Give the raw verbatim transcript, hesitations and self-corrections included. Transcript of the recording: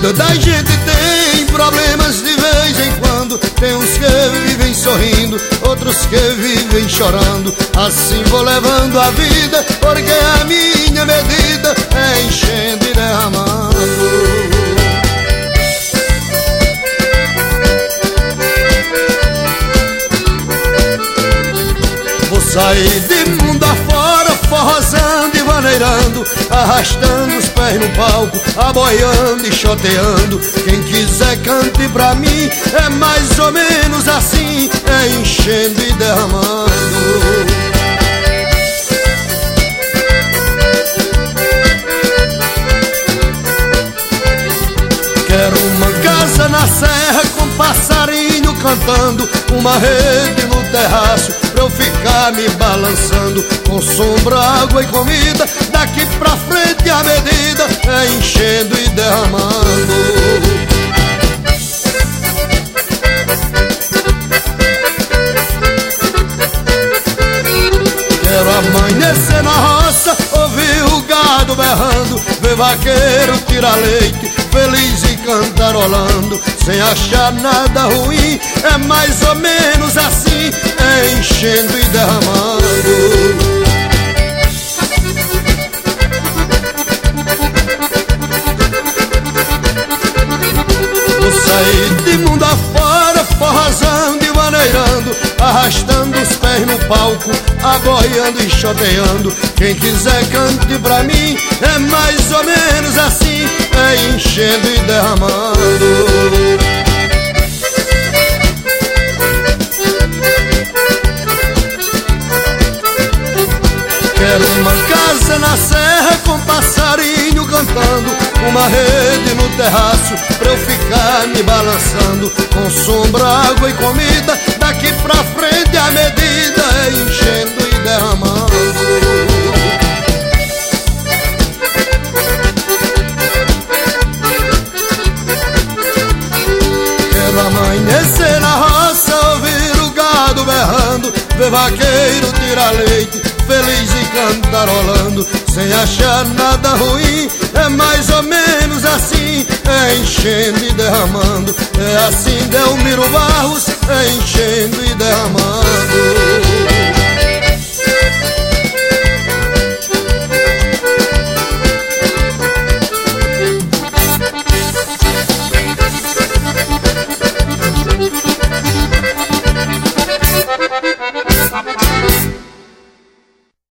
Toda a gente tem problemas de vez em quando. Tem uns que vivem sorrindo, outros que vivem chorando. Assim vou levando a vida, porque a minha medida é enchendo e derramando. Vou sair de mundo afora, forrosando e vaneirando, arrastando os pés no palco, aboiando e choteando. Quem quiser cante pra mim, é mais ou menos assim, é enchendo e derramando. Quero uma casa na serra com passarinho cantando, uma rede no terraço pra eu ficar me balançando, com sombra, água e comida, daqui pra frente a medida é enchendo e derramando. Quero amanhecer na roça, ouvir o gado berrando, ver vaqueiro tirar leite, feliz e cantarolando, sem achar nada ruim, é mais ou menos assim, é enchendo e derramando. Vou sair de mundo afora, forrosando e maneirando, arrastando os pés no palco, aboiando e choteando. Quem quiser cante pra mim, é mais ou menos assim, é enchendo e derramando. Quero uma casa na serra com passarinho cantando, uma rede no terraço pra eu ficar me balançando, com sombra, água e comida, daqui pra frente a medida é enchendo e derramando. Quero amanhecer na roça, ouvir o gado berrando, ver vaqueiro tirar leite, feliz e cantarolando, sem achar nada ruim, é mais ou menos assim, é enchendo e derramando. É assim Delmiro Barros, é enchendo e derramando.